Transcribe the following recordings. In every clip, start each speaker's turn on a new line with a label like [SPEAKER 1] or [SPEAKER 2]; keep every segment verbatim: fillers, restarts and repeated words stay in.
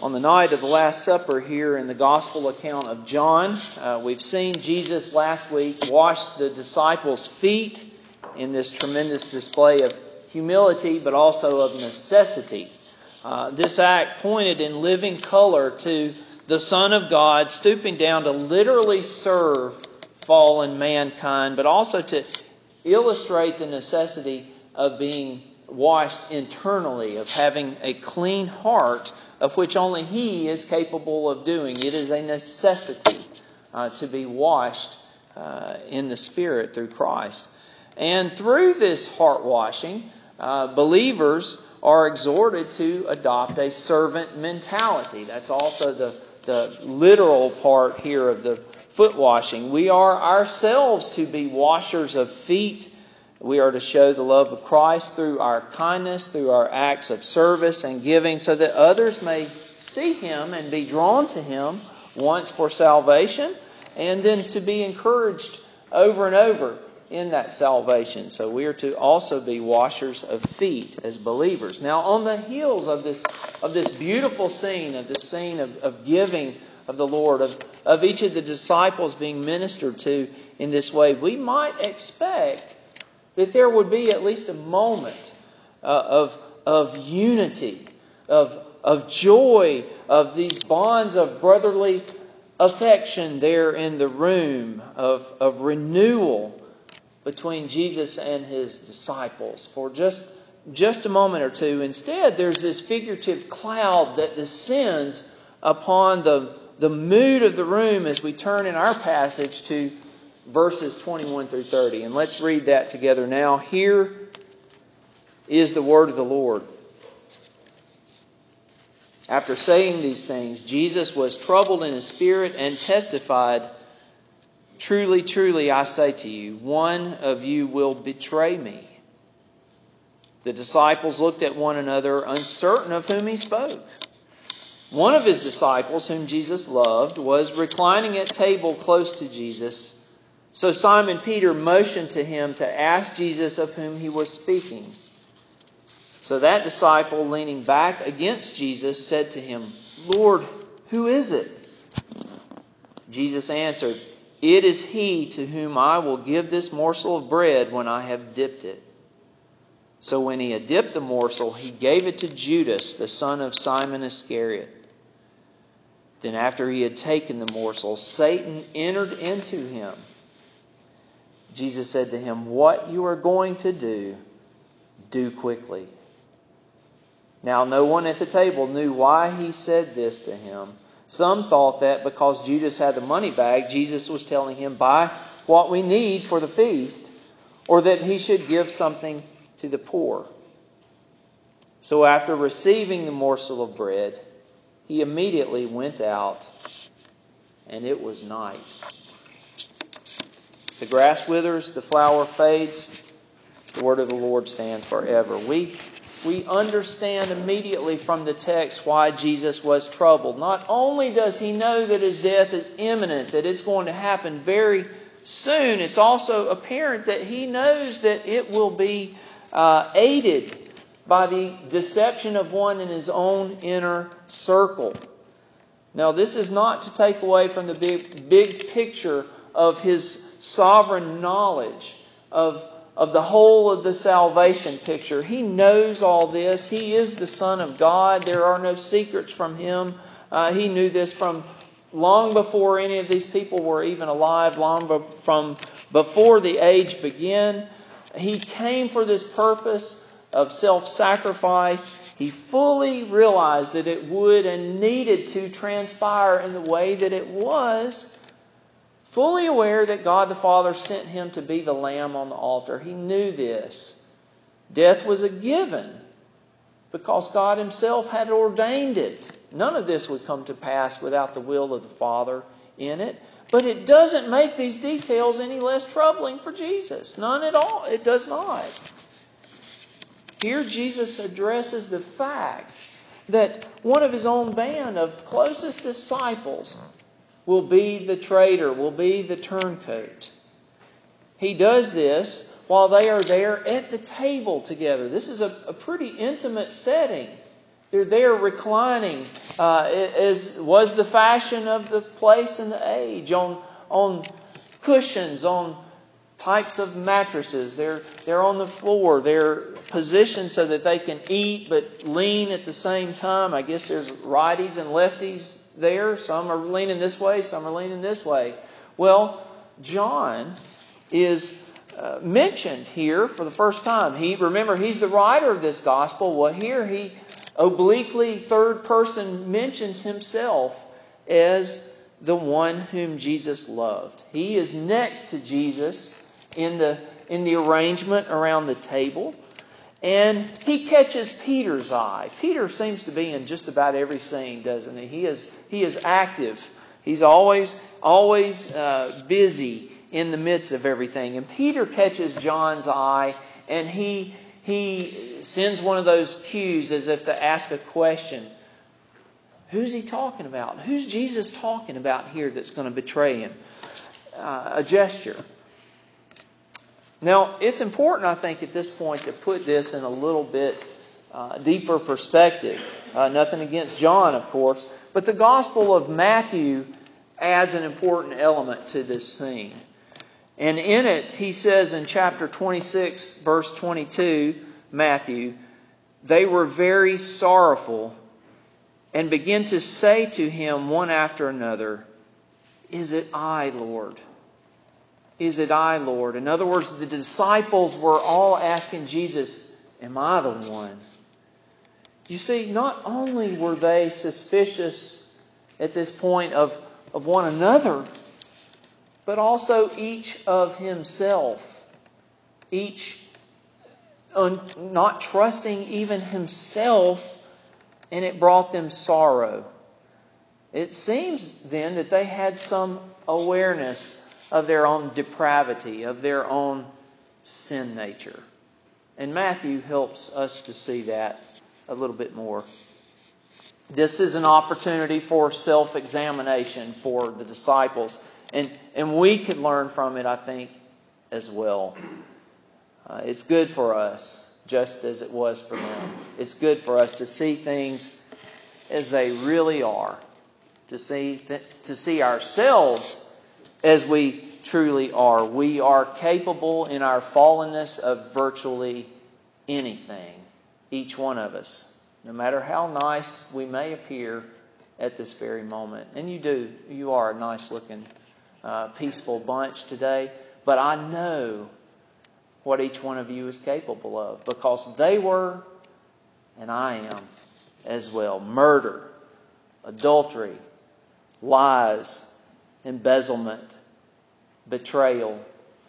[SPEAKER 1] On the night of the Last Supper here in the Gospel account of John, uh, we've seen Jesus last week wash the disciples' feet in this tremendous display of humility, but also of necessity. Uh, this act pointed in living color to the Son of God stooping down to literally serve fallen mankind, but also to illustrate the necessity of being washed internally, of having a clean heart, of which only He is capable of doing. It is a necessity uh, to be washed uh, in the Spirit through Christ. And through this heart washing, uh, believers are exhorted to adopt a servant mentality. That's also the, the literal part here of the foot washing. We are ourselves to be washers of feet. We are to show the love of Christ through our kindness, through our acts of service and giving, so that others may see Him and be drawn to Him once for salvation, and then to be encouraged over and over in that salvation. So we are to also be washers of feet as believers. Now, on the heels of this of this beautiful scene, of this scene of, of giving of the Lord, of, of each of the disciples being ministered to in this way, we might expect that there would be at least a moment uh, of, of unity, of, of joy, of these bonds of brotherly affection there in the room, of, of renewal between Jesus and His disciples for just, just a moment or two. Instead, there's this figurative cloud that descends upon the, the mood of the room as we turn in our passage to verses twenty-one through thirty. And let's read that together now. Here is the word of the Lord. After saying these things, Jesus was troubled in his spirit and testified, "Truly, truly, I say to you, one of you will betray me." The disciples looked at one another, uncertain of whom he spoke. One of his disciples, whom Jesus loved, was reclining at table close to Jesus. So Simon Peter motioned to him to ask Jesus of whom he was speaking. So that disciple, leaning back against Jesus, said to him, "Lord, who is it?" Jesus answered, "It is he to whom I will give this morsel of bread when I have dipped it." So when he had dipped the morsel, he gave it to Judas, the son of Simon Iscariot. Then after he had taken the morsel, Satan entered into him. Jesus said to him, "What you are going to do, do quickly." Now no one at the table knew why he said this to him. Some thought that because Judas had the money bag, Jesus was telling him, "Buy what we need for the feast," or that he should give something to the poor. So after receiving the morsel of bread, he immediately went out, and it was night. The grass withers, the flower fades. The word of the Lord stands forever. We, we understand immediately from the text why Jesus was troubled. Not only does he know that his death is imminent, that it's going to happen very soon, it's also apparent that he knows that it will be uh, aided by the deception of one in his own inner circle. Now, this is not to take away from the big, big picture of his sovereign knowledge of, of the whole of the salvation picture. He knows all this. He is the Son of God. There are no secrets from Him. Uh, he knew this from long before any of these people were even alive, long be- from before the age began. He came for this purpose of self-sacrifice. He fully realized that it would and needed to transpire in the way that it was. Fully aware that God the Father sent Him to be the lamb on the altar. He knew this. Death was a given because God Himself had ordained it. None of this would come to pass without the will of the Father in it. But it doesn't make these details any less troubling for Jesus. None at all. It does not. Here Jesus addresses the fact that one of His own band of closest disciples will be the traitor, will be the turncoat. He does this while they are there at the table together. This is a, a pretty intimate setting. They're there reclining uh, as was the fashion of the place and the age, on on cushions, on types of mattresses. They're they're on the floor. They're positioned so that they can eat but lean at the same time. I guess there's righties and lefties there. Some are leaning this way, some are leaning this way. Well, John is uh, mentioned here for the first time. He remember he's the writer of this gospel. Well, here he obliquely third person mentions himself as the one whom Jesus loved. He is next to Jesus in the in the arrangement around the table. And he catches Peter's eye. Peter seems to be in just about every scene, doesn't he? He is he is active. He's always always uh, busy in the midst of everything. And Peter catches John's eye, and he he sends one of those cues as if to ask a question. Who's he talking about? Who's Jesus talking about here that's going to betray him? Uh, a gesture. Now, it's important, I think, at this point to put this in a little bit uh, deeper perspective. Uh, nothing against John, of course, but the Gospel of Matthew adds an important element to this scene. And in it, he says in chapter twenty-six, verse twenty-two, Matthew, they were very sorrowful and began to say to him one after another, "Is it I, Lord? Is it I, Lord?" In other words, the disciples were all asking Jesus, "Am I the one?" You see, not only were they suspicious at this point of, of one another, but also each of himself. Each un, not trusting even himself, and it brought them sorrow. It seems then that they had some awareness of their own depravity, of their own sin nature. And Matthew helps us to see that a little bit more. This is an opportunity for self-examination for the disciples. And, and we could learn from it, I think, as well. Uh, it's good for us, just as it was for them. It's good for us to see things as they really are. To see, th- to see ourselves as we truly are. We are capable in our fallenness of virtually anything. Each one of us. No matter how nice we may appear at this very moment. And you do. You are a nice looking, uh, peaceful bunch today. But I know what each one of you is capable of. Because they were, and I am as well. Murder, adultery, lies, embezzlement, betrayal,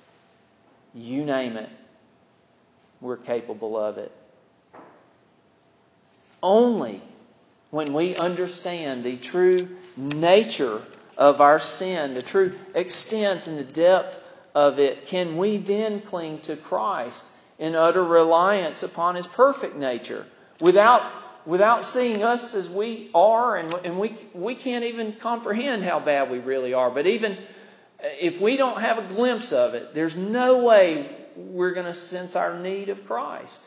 [SPEAKER 1] you name it, we're capable of it. Only when we understand the true nature of our sin, the true extent and the depth of it, can we then cling to Christ in utter reliance upon His perfect nature, without without seeing us as we are, and, and we we can't even comprehend how bad we really are. But even if we don't have a glimpse of it, there's no way we're going to sense our need of Christ.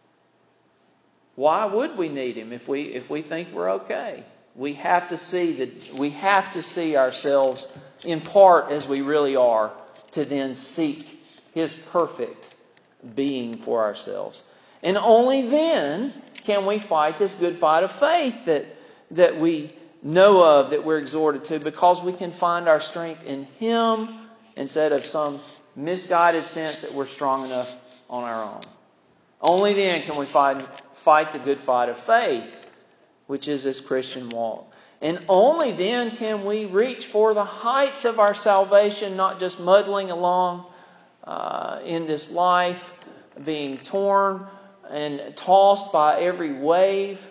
[SPEAKER 1] Why would we need Him if we if we think we're okay? We have to see that we have to see ourselves in part as we really are, to then seek His perfect being for ourselves. And only then can we fight this good fight of faith that that we know of, that we're exhorted to, because we can find our strength in Him instead of some misguided sense that we're strong enough on our own. Only then can we find, fight the good fight of faith, which is this Christian walk. And only then can we reach for the heights of our salvation, not just muddling along uh, in this life, being torn and tossed by every wave.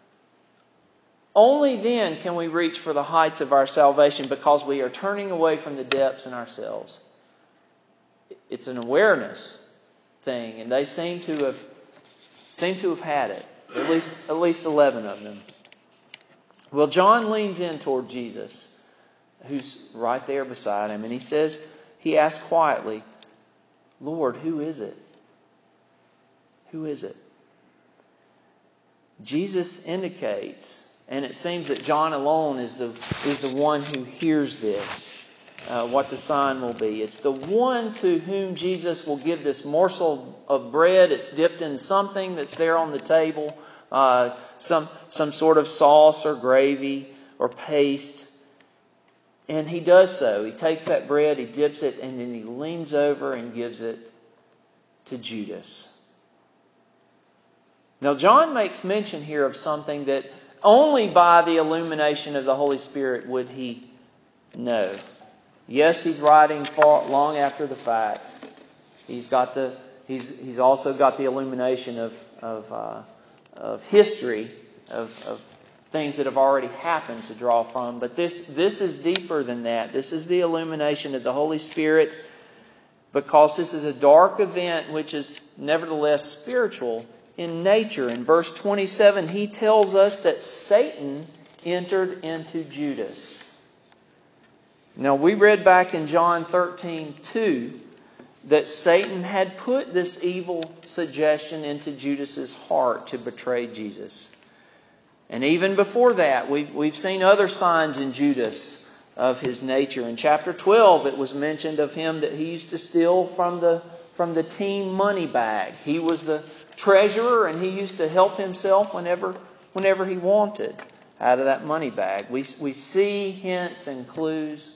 [SPEAKER 1] Only then can we reach for the heights of our salvation, because we are turning away from the depths in ourselves. It's an awareness thing, and they seem to have seem to have had it. At least at least eleven of them. Well, John leans in toward Jesus, who's right there beside him, and he says, he asks quietly, "Lord, who is it? Who is it?" Jesus indicates, And it seems that John alone is the is the one who hears this, uh, what the sign will be. It's the one to whom Jesus will give this morsel of bread. It's dipped in something that's there on the table, uh, some some sort of sauce or gravy or paste. And he does so. He takes that bread, he dips it, and then he leans over and gives it to Judas. Now, John makes mention here of something that only by the illumination of the Holy Spirit would he know. Yes, he's writing far, long after the fact. He's got the he's he's also got the illumination of of uh, of history of, of things that have already happened to draw from. But this this is deeper than that. This is the illumination of the Holy Spirit, because this is a dark event which is nevertheless spiritual in nature. In verse twenty-seven, he tells us that Satan entered into Judas. Now, we read back in John thirteen two that Satan had put this evil suggestion into Judas's heart to betray Jesus. And even before that, we've, we've seen other signs in Judas of his nature. In chapter twelve, it was mentioned of him that he used to steal from the from the team money bag. He was the treasurer, and he used to help himself whenever whenever he wanted out of that money bag. We we see hints and clues.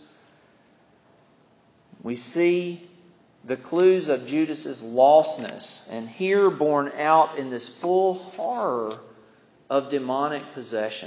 [SPEAKER 1] We see the clues of Judas's lostness, and here borne out in this full horror of demonic possession.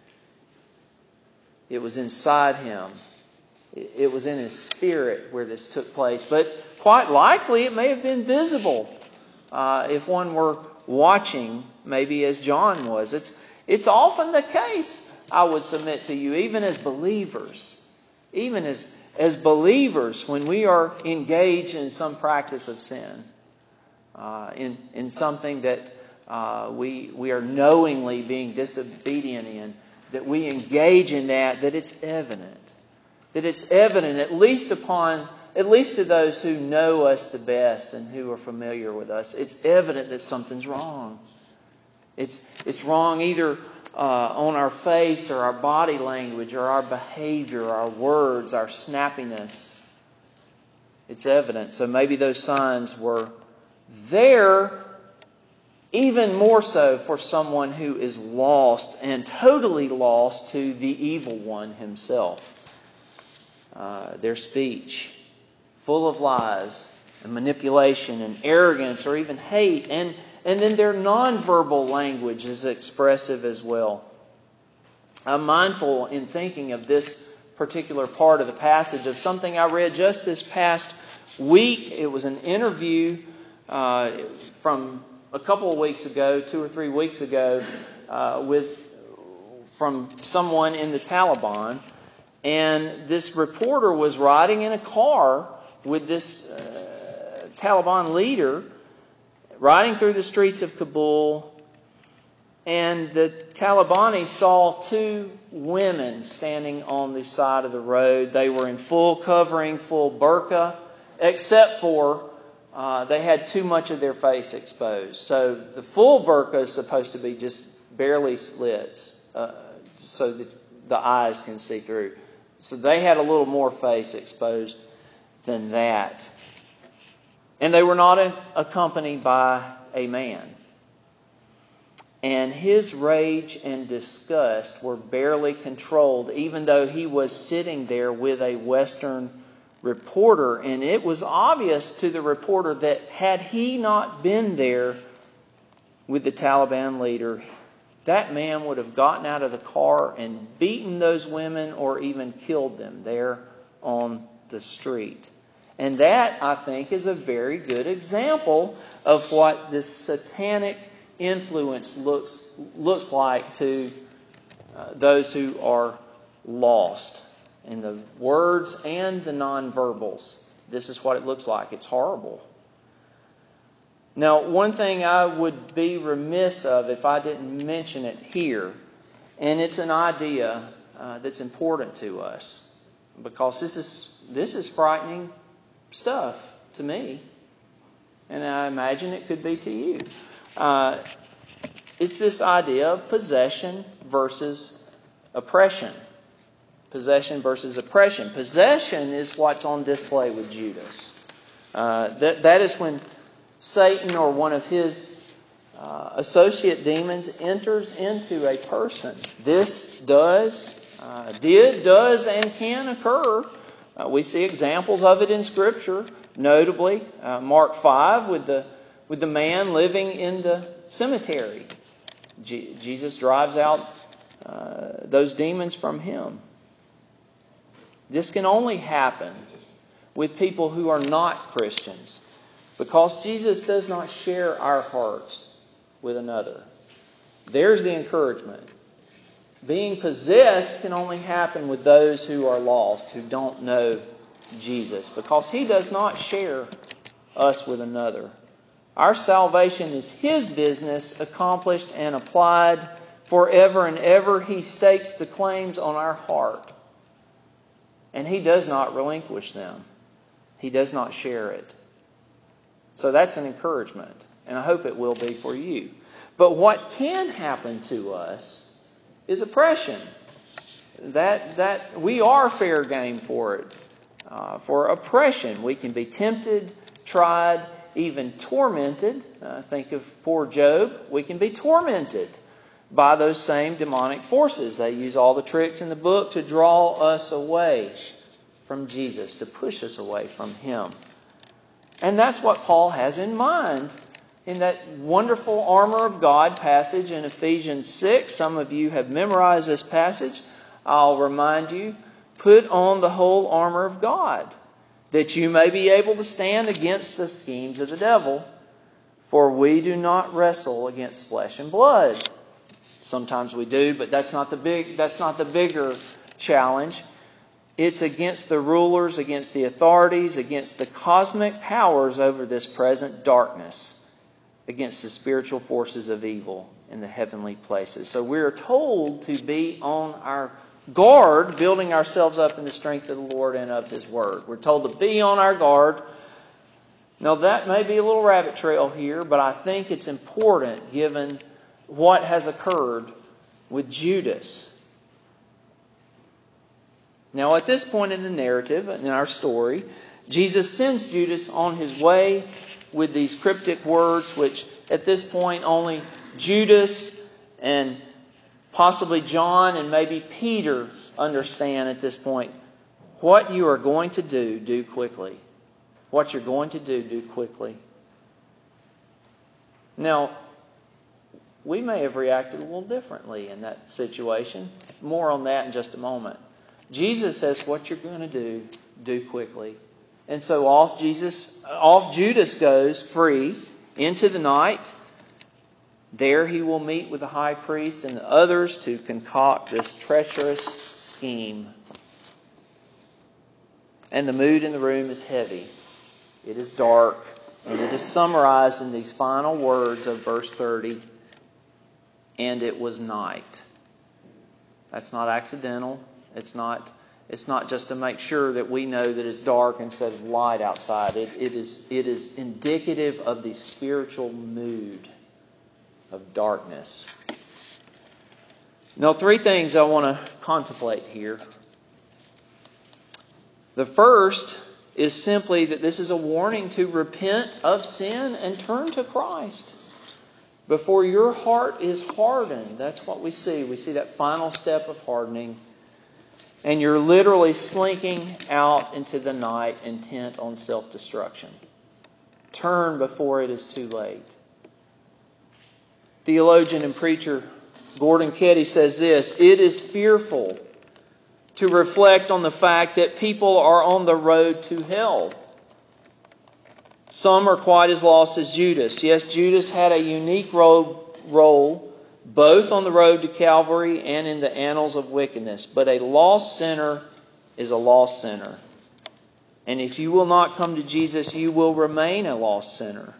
[SPEAKER 1] It was inside him. It was in his spirit where this took place. But quite likely it may have been visible uh, if one were watching, maybe as John was. It's it's often the case, I would submit to you, even as believers. Even as, as believers, when we are engaged in some practice of sin, uh, in, in something that uh, we, we are knowingly being disobedient in, that we engage in that, that it's evident. That it's evident, at least upon, at least to those who know us the best and who are familiar with us, it's evident that something's wrong. It's it's wrong either uh, on our face or our body language or our behavior, our words, our snappiness. It's evident. So maybe those signs were there, even more so for someone who is lost and totally lost to the evil one himself. Uh, their speech, full of lies and manipulation and arrogance or even hate. And, and then their nonverbal language is expressive as well. I'm mindful in thinking of this particular part of the passage of something I read just this past week. It was an interview uh, from a couple of weeks ago, two or three weeks ago, uh, with from someone in the Taliban. And this reporter was riding in a car with this uh, Taliban leader, riding through the streets of Kabul. And the Talibanis saw two women standing on the side of the road. They were in full covering, full burqa, except for uh, they had too much of their face exposed. So the full burqa is supposed to be just barely slits uh, so that the eyes can see through. So they had a little more face exposed than that. And they were not accompanied by a man. And his rage and disgust were barely controlled, even though he was sitting there with a Western reporter. And it was obvious to the reporter that had he not been there with the Taliban leader, that man would have gotten out of the car and beaten those women or even killed them there on the street. And that, I think, is a very good example of what this satanic influence looks looks like to uh, those who are lost in the words and the nonverbals. This is what it looks like. It's horrible. Now, one thing I would be remiss of if I didn't mention it here, and it's an idea uh, that's important to us, because this is this is frightening stuff to me, and I imagine it could be to you. Uh, it's this idea of possession versus oppression. Possession versus oppression. Possession is what's on display with Judas. Uh, that that is when Satan or one of his uh, associate demons enters into a person. This does, uh, did, does, and can occur. Uh, we see examples of it in Scripture. Notably, uh, Mark five with the with the man living in the cemetery. Je- Jesus drives out uh, those demons from him. This can only happen with people who are not Christians, because Jesus does not share our hearts with another. There's the encouragement. Being possessed can only happen with those who are lost, who don't know Jesus, because He does not share us with another. Our salvation is His business, accomplished and applied forever and ever. He stakes the claims on our heart, and He does not relinquish them. He does not share it. So that's an encouragement, and I hope it will be for you. But what can happen to us is oppression. That that we are fair game for it. Uh, for oppression, we can be tempted, tried, even tormented. Uh, think of poor Job. We can be tormented by those same demonic forces. They use all the tricks in the book to draw us away from Jesus, to push us away from Him. And that's what Paul has in mind in that wonderful armor of God passage in Ephesians six. Some of you have memorized this passage. I'll remind you, put on the whole armor of God, that you may be able to stand against the schemes of the devil. For we do not wrestle against flesh and blood. Sometimes we do, but that's not the big that's not the bigger challenge. It's against the rulers, against the authorities, against the cosmic powers over this present darkness, against the spiritual forces of evil in the heavenly places. So we're told to be on our guard, building ourselves up in the strength of the Lord and of His Word. We're told to be on our guard. Now that may be a little rabbit trail here, but I think it's important given what has occurred with Judas. Now at this point in the narrative, in our story, Jesus sends Judas on his way with these cryptic words, which at this point only Judas and possibly John and maybe Peter understand at this point. What you are going to do, do quickly. What you're going to do, do quickly. Now, we may have reacted a little differently in that situation. More on that in just a moment. Jesus says, what you're going to do, do quickly. And so off Jesus, off Judas goes free into the night. There he will meet with the high priest and the others to concoct this treacherous scheme. And the mood in the room is heavy. It is dark. And it is summarized in these final words of verse thirty. And it was night. That's not accidental. It's not, it's not just to make sure that we know that it's dark instead of light outside. It, it is, it is indicative of the spiritual mood of darkness. Now, three things I want to contemplate here. The first is simply that this is a warning to repent of sin and turn to Christ before your heart is hardened. That's what we see. We see that final step of hardening. And you're literally slinking out into the night intent on self-destruction. Turn before it is too late. Theologian and preacher Gordon Ketty says this: it is fearful to reflect on the fact that people are on the road to hell. Some are quite as lost as Judas. Yes, Judas had a unique role, role both on the road to Calvary and in the annals of wickedness. But a lost sinner is a lost sinner. And if you will not come to Jesus, you will remain a lost sinner.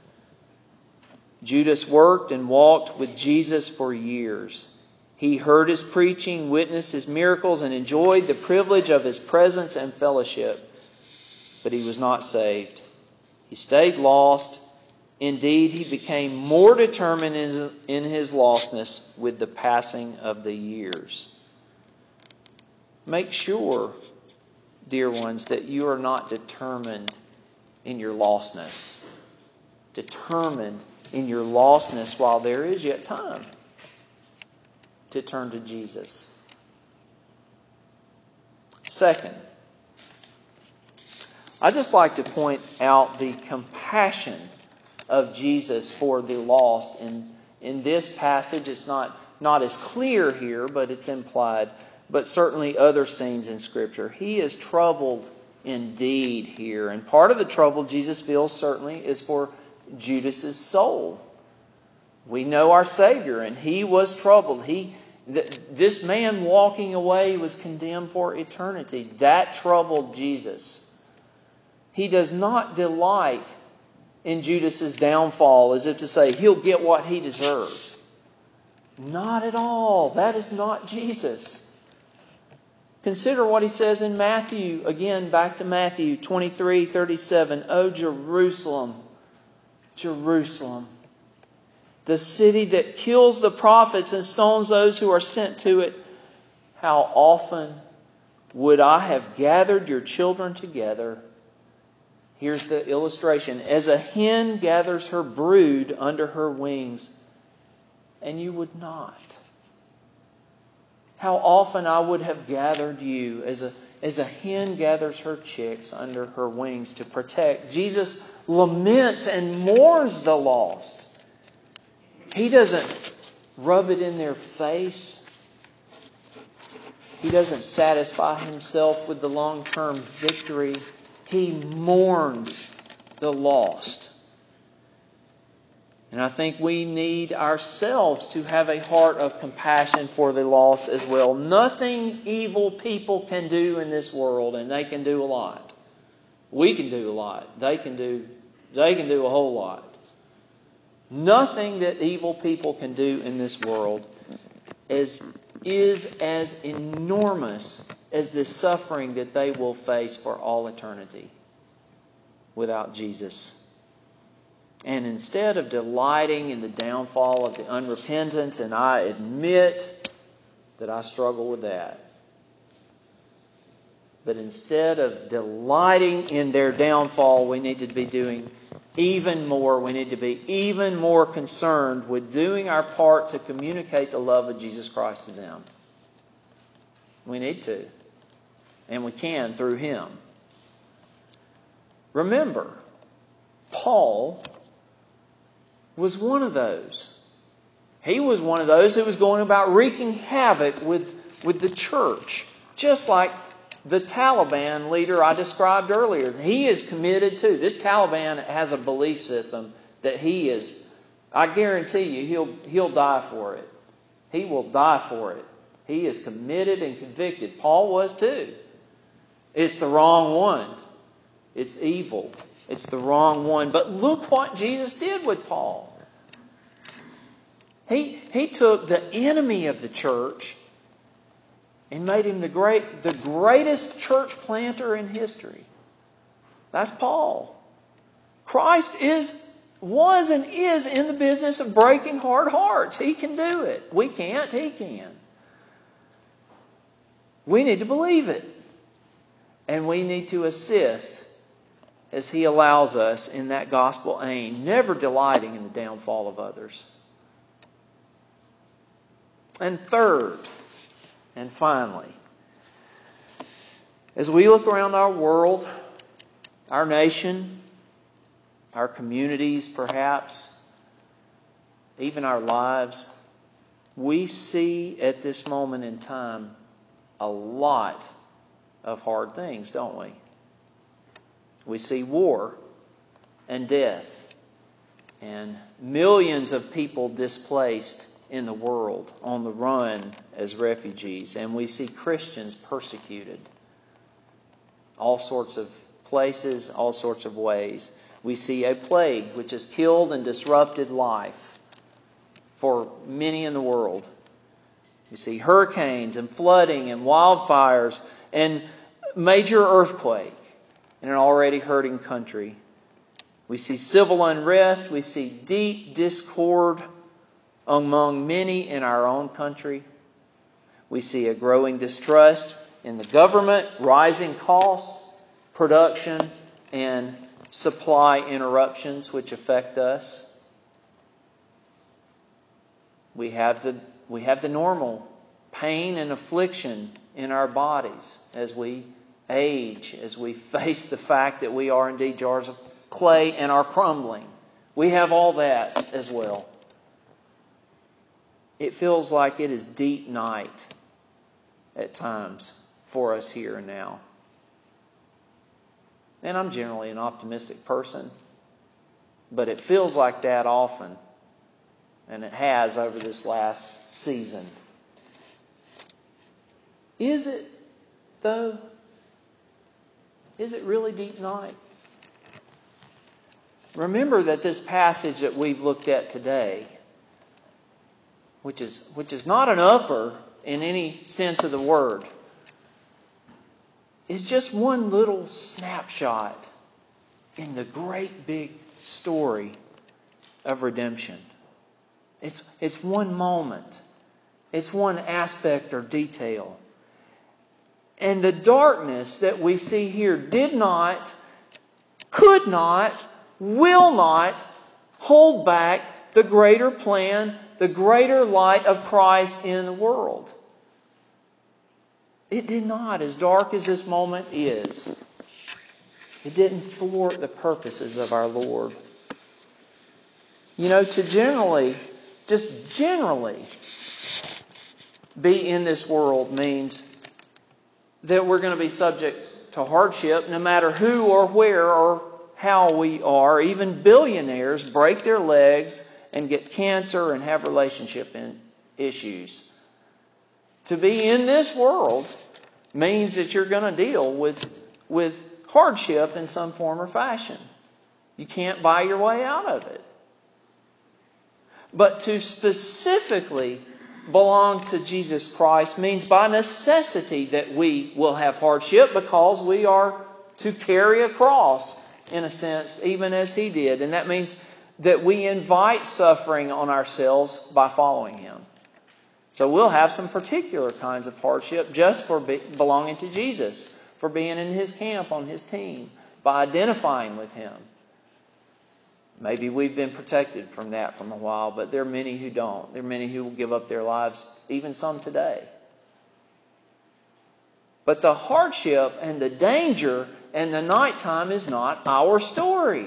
[SPEAKER 1] Judas worked and walked with Jesus for years. He heard His preaching, witnessed His miracles, and enjoyed the privilege of His presence and fellowship. But he was not saved. He stayed lost Indeed, he became more determined in his lostness with the passing of the years. Make sure, dear ones, that you are not determined in your lostness. Determined in your lostness while there is yet time to turn to Jesus. Second, I'd just like to point out the compassion of Jesus for the lost. In, in this passage, it's not, not as clear here, but it's implied. But certainly other scenes in Scripture. He is troubled indeed here. And part of the trouble Jesus feels certainly is for Judas's soul. We know our Savior, and he was troubled. He, th- this man walking away was condemned for eternity. That troubled Jesus. He does not delight in Judas's downfall, as if to say he'll get what he deserves. Not at all. That is not Jesus. Consider what he says in Matthew, again back to Matthew twenty-three thirty-seven. O Jerusalem, Jerusalem, the city that kills the prophets and stones those who are sent to it. How often would I have gathered your children together? Here's the illustration. As a hen gathers her brood under her wings, and you would not. How often I would have gathered you as a, as a hen gathers her chicks under her wings to protect. Jesus laments and mourns the lost. He doesn't rub it in their face. He doesn't satisfy himself with the long-term victory. He mourns the lost. And I think we need ourselves to have a heart of compassion for the lost as well. Nothing evil people can do in this world, and they can do a lot. We can do a lot. They can do, they can do a whole lot. Nothing that evil people can do in this world is, is as enormous as the suffering that they will face for all eternity without Jesus. And instead of delighting in the downfall of the unrepentant, and I admit that I struggle with that, but instead of delighting in their downfall, we need to be doing even more. We need to be even more concerned with doing our part to communicate the love of Jesus Christ to them. We need to. And we can through Him. Remember, Paul was one of those. He was one of those who was going about wreaking havoc with, with the church. Just like the Taliban leader I described earlier. He is committed to. This Taliban has a belief system that he is, I guarantee you, he'll, he'll die for it. He will die for it. He is committed and convicted. Paul was too. It's the wrong one. It's evil. It's the wrong one. But look what Jesus did with Paul. He, he took the enemy of the church and made him the great, the greatest church planter in history. That's Paul. Christ is, was and is in the business of breaking hard hearts. He can do it. We can't. He can. We need to believe it. And we need to assist as He allows us in that gospel aim, never delighting in the downfall of others. And third, and finally, as we look around our world, our nation, our communities perhaps, even our lives, we see at this moment in time a lot of hard things, don't we? We see war and death and millions of people displaced in the world, on the run as refugees. And we see Christians persecuted. All sorts of places, all sorts of ways. We see a plague which has killed and disrupted life for many in the world. We see hurricanes and flooding and wildfires and major earthquake in an already hurting country. We see civil unrest. We see deep discord among many in our own country. We see a growing distrust in the government, rising costs, production, and supply interruptions which affect us. We have the we have the normal pain and affliction in our bodies as we age, as we face the fact that we are indeed jars of clay and are crumbling. We have all that as well. It feels like it is deep night at times for us here and now. And I'm generally an optimistic person, but it feels like that often, and it has over this last season. Is it, though? Is it really deep night? Remember that this passage that we've looked at today, which is which is not an upper in any sense of the word, is just one little snapshot in the great big story of redemption. It's, it's one moment. It's one aspect or detail. And the darkness that we see here did not, could not, will not hold back the greater plan, the greater light of Christ in the world. It did not, as dark as this moment is. It didn't thwart the purposes of our Lord. You know, to generally, just generally be in this world means that we're going to be subject to hardship no matter who or where or how we are. Even billionaires break their legs and get cancer and have relationship issues. To be in this world means that you're going to deal with, with hardship in some form or fashion. You can't buy your way out of it. But to specifically belong to Jesus Christ means by necessity that we will have hardship because we are to carry a cross, in a sense, even as He did. And that means that we invite suffering on ourselves by following Him. So we'll have some particular kinds of hardship just for be- belonging to Jesus, for being in His camp, on His team, by identifying with Him. Maybe we've been protected from that from a while, but there are many who don't. There are many who will give up their lives, even some today. But the hardship and the danger and the nighttime is not our story.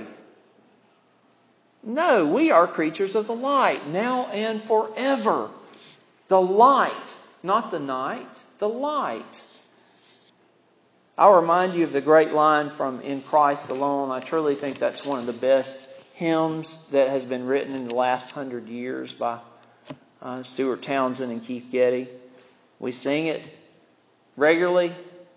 [SPEAKER 1] No, we are creatures of the light, now and forever. The light, not the night, the light. I'll remind you of the great line from In Christ Alone. I truly think that's one of the best hymns that has been written in the last hundred years by uh, Stuart Townsend and Keith Getty. We sing it regularly.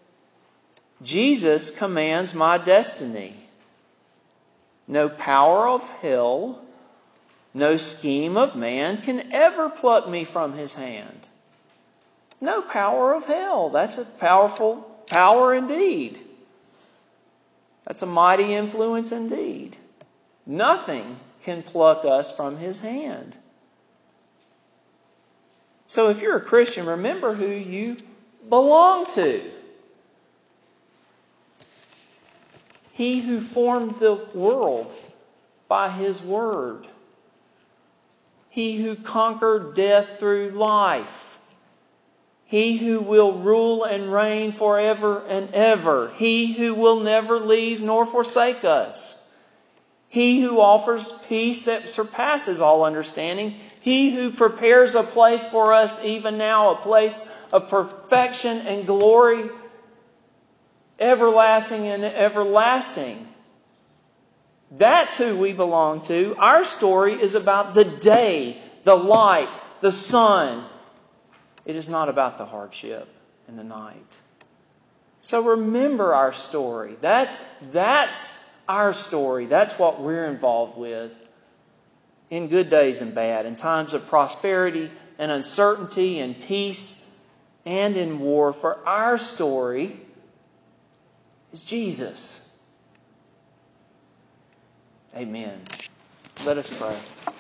[SPEAKER 1] Jesus commands my destiny. No power of hell, no scheme of man can ever pluck me from His hand. No power of hell. That's a powerful power indeed. That's a mighty influence indeed. Nothing can pluck us from His hand. So if you're a Christian, remember who you belong to. He who formed the world by His word. He who conquered death through life. He who will rule and reign forever and ever. He who will never leave nor forsake us. He who offers peace that surpasses all understanding. He who prepares a place for us even now, a place of perfection and glory, everlasting and everlasting. That's who we belong to. Our story is about the day, the light, the sun. It is not about the hardship and the night. So remember our story. That's, that's our story. That's what we're involved with. In good days and bad, in times of prosperity and uncertainty and peace and in war. For our story is Jesus. Amen. Let us pray.